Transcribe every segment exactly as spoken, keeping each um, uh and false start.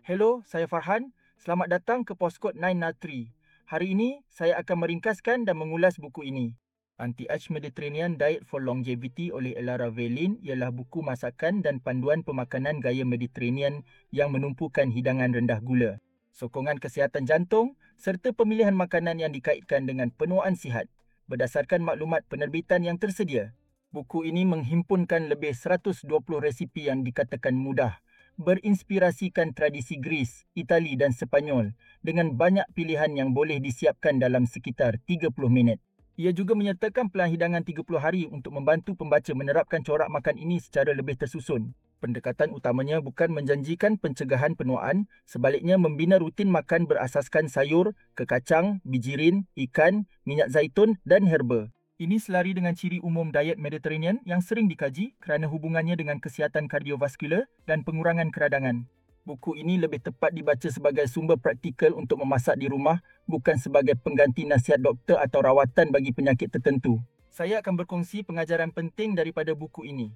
Hello, saya Farhan. Selamat datang ke Poskod sembilan Natri. Hari ini, saya akan meringkaskan dan mengulas buku ini. Anti-Age Mediterranean Diet for Longevity oleh Elara Velin ialah buku masakan dan panduan pemakanan gaya Mediterranean yang menumpukan hidangan rendah gula, sokongan kesihatan jantung serta pemilihan makanan yang dikaitkan dengan penuaan sihat berdasarkan maklumat penerbitan yang tersedia. Buku ini menghimpunkan lebih seratus dua puluh resipi yang dikatakan mudah, berinspirasikan tradisi Greece, Itali dan Sepanyol dengan banyak pilihan yang boleh disiapkan dalam sekitar tiga puluh minit. Ia juga menyertakan pelan hidangan tiga puluh hari untuk membantu pembaca menerapkan corak makan ini secara lebih tersusun. Pendekatan utamanya bukan menjanjikan pencegahan penuaan, sebaliknya membina rutin makan berasaskan sayur, kekacang, bijirin, ikan, minyak zaitun dan herba. Ini selari dengan ciri umum diet Mediterranean yang sering dikaji kerana hubungannya dengan kesihatan kardiovaskular dan pengurangan keradangan. Buku ini lebih tepat dibaca sebagai sumber praktikal untuk memasak di rumah, bukan sebagai pengganti nasihat doktor atau rawatan bagi penyakit tertentu. Saya akan berkongsi pengajaran penting daripada buku ini.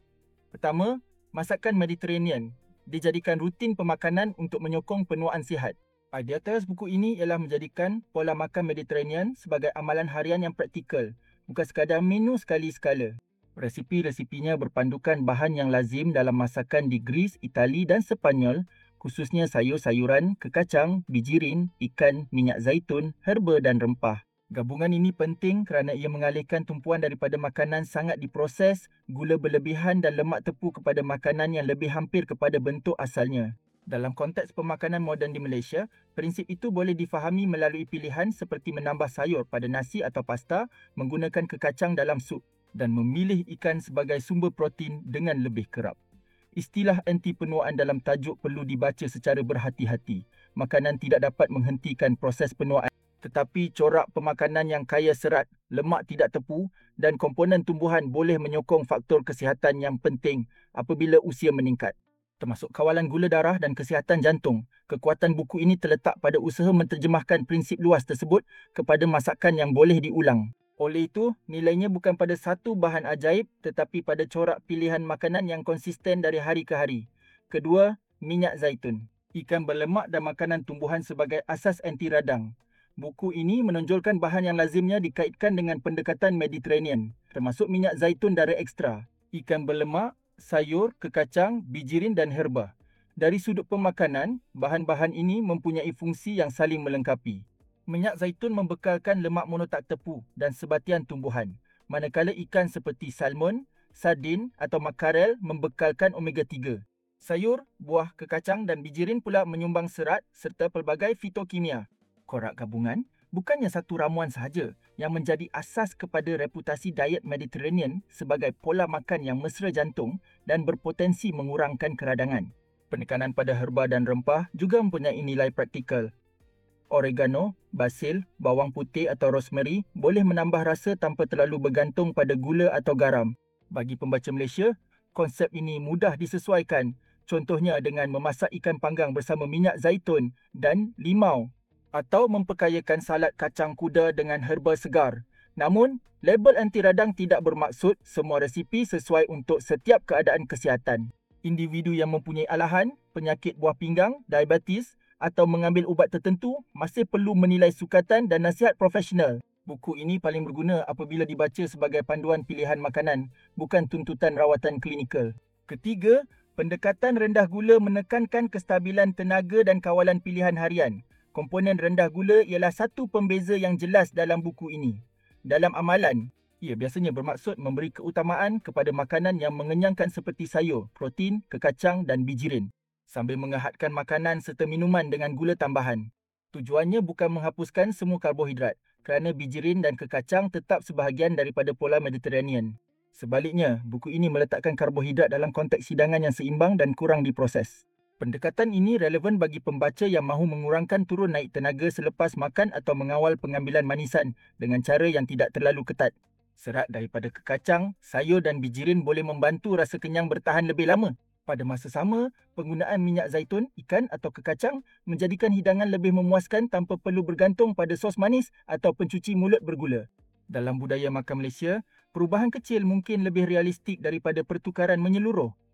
Pertama, masakan Mediterranean dijadikan rutin pemakanan untuk menyokong penuaan sihat. Idea atas buku ini ialah menjadikan pola makan Mediterranean sebagai amalan harian yang praktikal, bukan sekadar menu sekali sekala. Resipi-resipinya berpandukan bahan yang lazim dalam masakan di Greece, Itali dan Sepanyol, khususnya sayur-sayuran, kekacang, bijirin, ikan, minyak zaitun, herba dan rempah. Gabungan ini penting kerana ia mengalihkan tumpuan daripada makanan sangat diproses, gula berlebihan dan lemak tepu kepada makanan yang lebih hampir kepada bentuk asalnya. Dalam konteks pemakanan moden di Malaysia, prinsip itu boleh difahami melalui pilihan seperti menambah sayur pada nasi atau pasta, menggunakan kekacang dalam sup dan memilih ikan sebagai sumber protein dengan lebih kerap. Istilah anti penuaan dalam tajuk perlu dibaca secara berhati-hati. Makanan tidak dapat menghentikan proses penuaan, tetapi corak pemakanan yang kaya serat, lemak tidak tepu dan komponen tumbuhan boleh menyokong faktor kesihatan yang penting apabila usia meningkat, termasuk kawalan gula darah dan kesihatan jantung. Kekuatan buku ini terletak pada usaha menterjemahkan prinsip luas tersebut kepada masakan yang boleh diulang. Oleh itu, nilainya bukan pada satu bahan ajaib tetapi pada corak pilihan makanan yang konsisten dari hari ke hari. Kedua, minyak zaitun, ikan berlemak dan makanan tumbuhan sebagai asas anti radang. Buku ini menonjolkan bahan yang lazimnya dikaitkan dengan pendekatan Mediterranean, termasuk minyak zaitun darah ekstra, ikan berlemak, sayur, kekacang, bijirin dan herba. Dari sudut pemakanan, bahan-bahan ini mempunyai fungsi yang saling melengkapi. Minyak zaitun membekalkan lemak monotak tepu dan sebatian tumbuhan, manakala ikan seperti salmon, sardin atau makarel membekalkan omega tiga. Sayur, buah, kekacang dan bijirin pula menyumbang serat serta pelbagai fitokimia. Korak gabungan bukannya satu ramuan sahaja yang menjadi asas kepada reputasi diet Mediterranean sebagai pola makan yang mesra jantung dan berpotensi mengurangkan keradangan. Penekanan pada herba dan rempah juga mempunyai nilai praktikal. Oregano, basil, bawang putih atau rosemary boleh menambah rasa tanpa terlalu bergantung pada gula atau garam. Bagi pembaca Malaysia, konsep ini mudah disesuaikan. Contohnya dengan memasak ikan panggang bersama minyak zaitun dan limau atau memperkayakan salad kacang kuda dengan herba segar. Namun, label anti radang tidak bermaksud semua resipi sesuai untuk setiap keadaan kesihatan. Individu yang mempunyai alahan, penyakit buah pinggang, diabetes atau mengambil ubat tertentu masih perlu menilai sukatan dan nasihat profesional. Buku ini paling berguna apabila dibaca sebagai panduan pilihan makanan, bukan tuntutan rawatan klinikal. Ketiga, pendekatan rendah gula menekankan kestabilan tenaga dan kawalan pilihan harian. Komponen rendah gula ialah satu pembeza yang jelas dalam buku ini. Dalam amalan, ia biasanya bermaksud memberi keutamaan kepada makanan yang mengenyangkan seperti sayur, protein, kekacang dan bijirin, sambil mengahadkan makanan serta minuman dengan gula tambahan. Tujuannya bukan menghapuskan semua karbohidrat, kerana bijirin dan kekacang tetap sebahagian daripada pola Mediterranean. Sebaliknya, buku ini meletakkan karbohidrat dalam konteks hidangan yang seimbang dan kurang diproses. Pendekatan ini relevan bagi pembaca yang mahu mengurangkan turun naik tenaga selepas makan atau mengawal pengambilan manisan dengan cara yang tidak terlalu ketat. Serat daripada kekacang, sayur dan bijirin boleh membantu rasa kenyang bertahan lebih lama. Pada masa sama, penggunaan minyak zaitun, ikan atau kekacang menjadikan hidangan lebih memuaskan tanpa perlu bergantung pada sos manis atau pencuci mulut bergula. Dalam budaya makan Malaysia, perubahan kecil mungkin lebih realistik daripada pertukaran menyeluruh.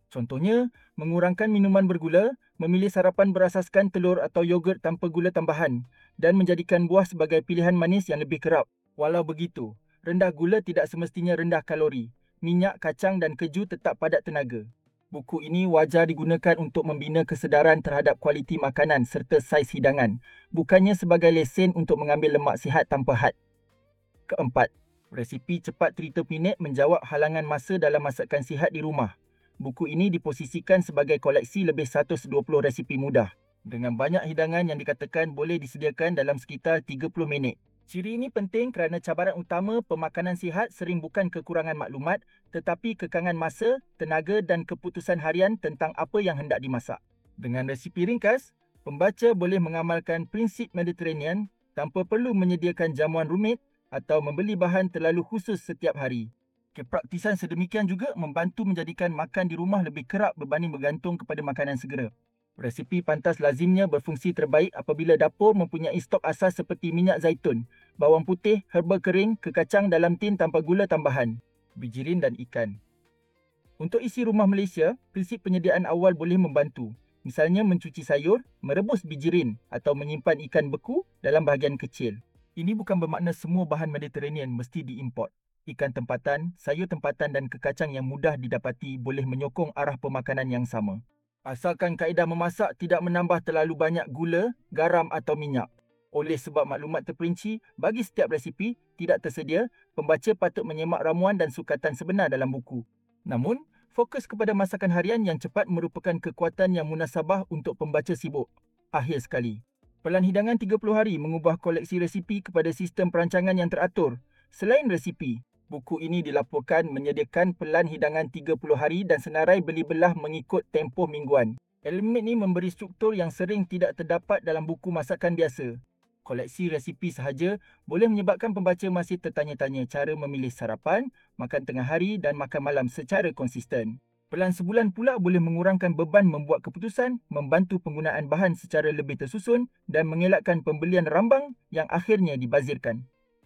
Contohnya, mengurangkan minuman bergula, memilih sarapan berasaskan telur atau yogurt tanpa gula tambahan, dan menjadikan buah sebagai pilihan manis yang lebih kerap. Walau begitu, rendah gula tidak semestinya rendah kalori. Minyak, kacang dan keju tetap padat tenaga. Buku ini wajar digunakan untuk membina kesedaran terhadap kualiti makanan serta saiz hidangan, bukannya sebagai lesen untuk mengambil lemak sihat tanpa had. Keempat, resipi cepat cerita pendek menjawab halangan masa dalam masakan sihat di rumah. Buku ini diposisikan sebagai koleksi lebih seratus dua puluh resipi mudah, dengan banyak hidangan yang dikatakan boleh disediakan dalam sekitar tiga puluh minit. Ciri ini penting kerana cabaran utama pemakanan sihat sering bukan kekurangan maklumat, tetapi kekangan masa, tenaga dan keputusan harian tentang apa yang hendak dimasak. Dengan resipi ringkas, pembaca boleh mengamalkan prinsip Mediterranean tanpa perlu menyediakan jamuan rumit atau membeli bahan terlalu khusus setiap hari. Kepraktisan sedemikian juga membantu menjadikan makan di rumah lebih kerap berbanding bergantung kepada makanan segera. Resipi pantas lazimnya berfungsi terbaik apabila dapur mempunyai stok asas seperti minyak zaitun, bawang putih, herba kering, kekacang dalam tin tanpa gula tambahan, bijirin dan ikan. Untuk isi rumah Malaysia, prinsip penyediaan awal boleh membantu. Misalnya mencuci sayur, merebus bijirin atau menyimpan ikan beku dalam bahagian kecil. Ini bukan bermakna semua bahan Mediterranean mesti diimport. Ikan tempatan, sayur tempatan dan kekacang yang mudah didapati boleh menyokong arah pemakanan yang sama. Asalkan kaedah memasak tidak menambah terlalu banyak gula, garam atau minyak. Oleh sebab maklumat terperinci bagi setiap resipi tidak tersedia, pembaca patut menyemak ramuan dan sukatan sebenar dalam buku. Namun, fokus kepada masakan harian yang cepat merupakan kekuatan yang munasabah untuk pembaca sibuk. Akhir sekali, Pelan Hidangan tiga puluh Hari mengubah koleksi resipi kepada sistem perancangan yang teratur. Selain resipi, buku ini dilaporkan menyediakan pelan hidangan tiga puluh hari dan senarai beli belah mengikut tempoh mingguan. Elemen ini memberi struktur yang sering tidak terdapat dalam buku masakan biasa. Koleksi resipi sahaja boleh menyebabkan pembaca masih tertanya-tanya cara memilih sarapan, makan tengah hari dan makan malam secara konsisten. Pelan sebulan pula boleh mengurangkan beban membuat keputusan, membantu penggunaan bahan secara lebih tersusun dan mengelakkan pembelian rambang yang akhirnya dibazirkan.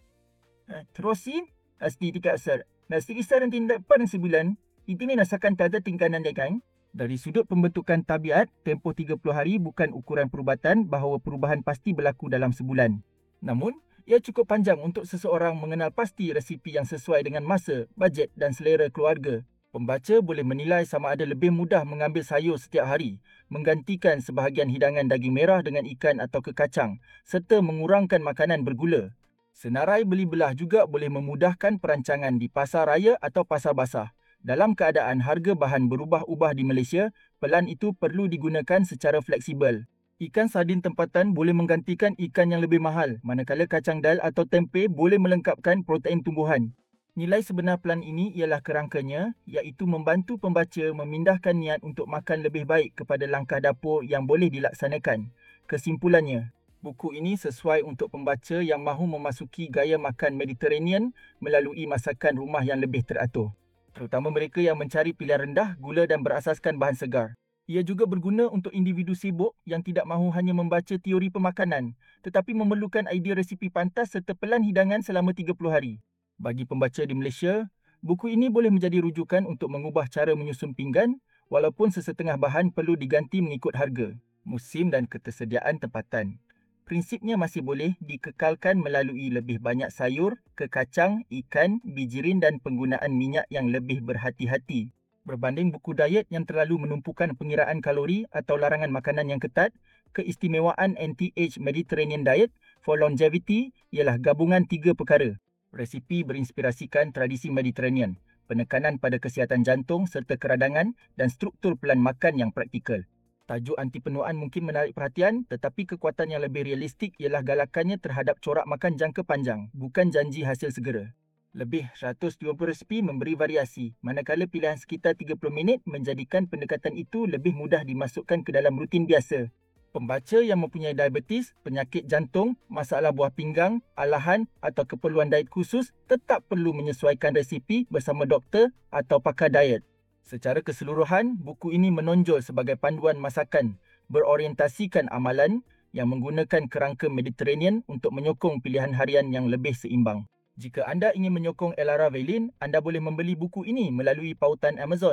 Terusin asli tiga asar. Nasi kisar dan tindak pada sebulan, ini nasakan tanda tingkanan dekan. Dari sudut pembentukan tabiat, tempoh tiga puluh hari bukan ukuran perubatan bahawa perubahan pasti berlaku dalam sebulan. Namun, ia cukup panjang untuk seseorang mengenal pasti resipi yang sesuai dengan masa, bajet dan selera keluarga. Pembaca boleh menilai sama ada lebih mudah mengambil sayur setiap hari, menggantikan sebahagian hidangan daging merah dengan ikan atau kekacang, serta mengurangkan makanan bergula. Senarai beli belah juga boleh memudahkan perancangan di pasar raya atau pasar basah. Dalam keadaan harga bahan berubah-ubah di Malaysia, pelan itu perlu digunakan secara fleksibel. Ikan sardin tempatan boleh menggantikan ikan yang lebih mahal, manakala kacang dal atau tempe boleh melengkapkan protein tumbuhan. Nilai sebenar pelan ini ialah kerangkanya, iaitu membantu pembaca memindahkan niat untuk makan lebih baik kepada langkah dapur yang boleh dilaksanakan. Kesimpulannya, buku ini sesuai untuk pembaca yang mahu memasuki gaya makan Mediterranean melalui masakan rumah yang lebih teratur. Terutama mereka yang mencari pilihan rendah, gula dan berasaskan bahan segar. Ia juga berguna untuk individu sibuk yang tidak mahu hanya membaca teori pemakanan, tetapi memerlukan idea resipi pantas serta pelan hidangan selama tiga puluh hari. Bagi pembaca di Malaysia, buku ini boleh menjadi rujukan untuk mengubah cara menyusun pinggan, walaupun sesetengah bahan perlu diganti mengikut harga, musim dan ketersediaan tempatan. Prinsipnya masih boleh dikekalkan melalui lebih banyak sayur, kekacang, ikan, bijirin dan penggunaan minyak yang lebih berhati-hati. Berbanding buku diet yang terlalu menumpukan pengiraan kalori atau larangan makanan yang ketat, keistimewaan N T H Mediterranean Diet for Longevity ialah gabungan tiga perkara. Resipi berinspirasikan tradisi Mediterranean, penekanan pada kesihatan jantung serta keradangan dan struktur pelan makan yang praktikal. Tajuk anti penuaan mungkin menarik perhatian, tetapi kekuatan yang lebih realistik ialah galakannya terhadap corak makan jangka panjang, bukan janji hasil segera. Lebih seratus dua puluh resipi memberi variasi, manakala pilihan sekitar tiga puluh minit menjadikan pendekatan itu lebih mudah dimasukkan ke dalam rutin biasa. Pembaca yang mempunyai diabetes, penyakit jantung, masalah buah pinggang, alahan atau keperluan diet khusus tetap perlu menyesuaikan resipi bersama doktor atau pakar diet. Secara keseluruhan, buku ini menonjol sebagai panduan masakan, berorientasikan amalan yang menggunakan kerangka Mediterranean untuk menyokong pilihan harian yang lebih seimbang. Jika anda ingin menyokong Elara Velin, anda boleh membeli buku ini melalui pautan Amazon.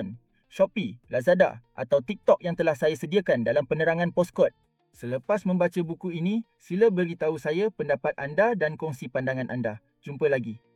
Shopee, Lazada atau TikTok yang telah saya sediakan dalam penerangan postcode. Selepas membaca buku ini, sila beritahu saya pendapat anda dan kongsi pandangan anda. Jumpa lagi.